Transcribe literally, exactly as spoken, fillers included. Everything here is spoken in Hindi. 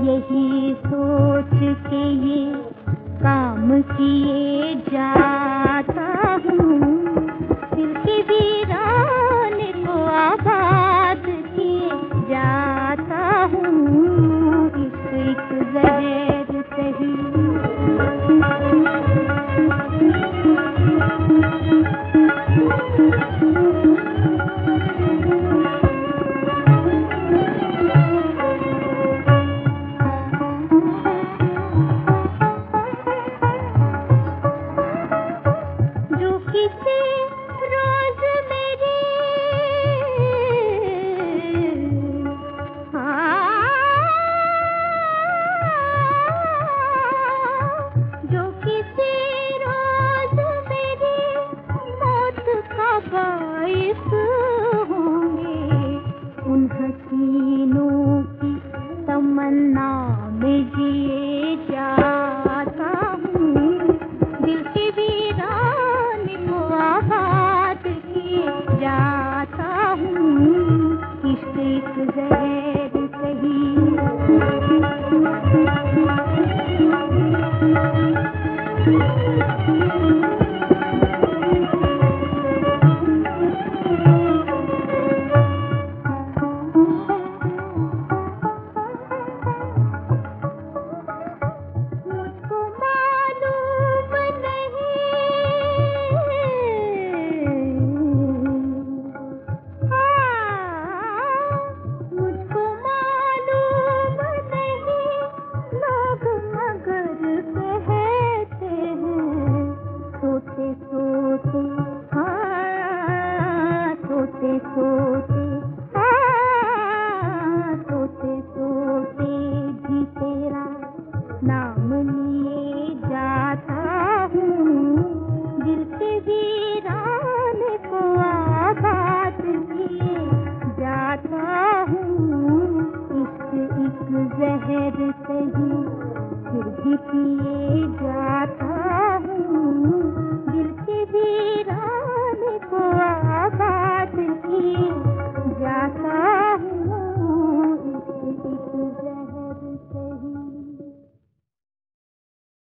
यही सोच के ये काम किए जाता हूँ, दिल के वीरान को आबाद किए जाता हूँ। इश्क एक जहर सही तमन्ना में जिए जाता हूँ, दिल के वीरान को आबाद किए जाता हूँ। इश्क एक जहर सही सोते हाँ सोते सोते हाँ सोते सोते भी तेरा नाम लिए जाता हूँ, दिल के वीरान को आबाद किए जाता हूँ। इश्क एक जहर सही फिर भी पिए जाता हूँ।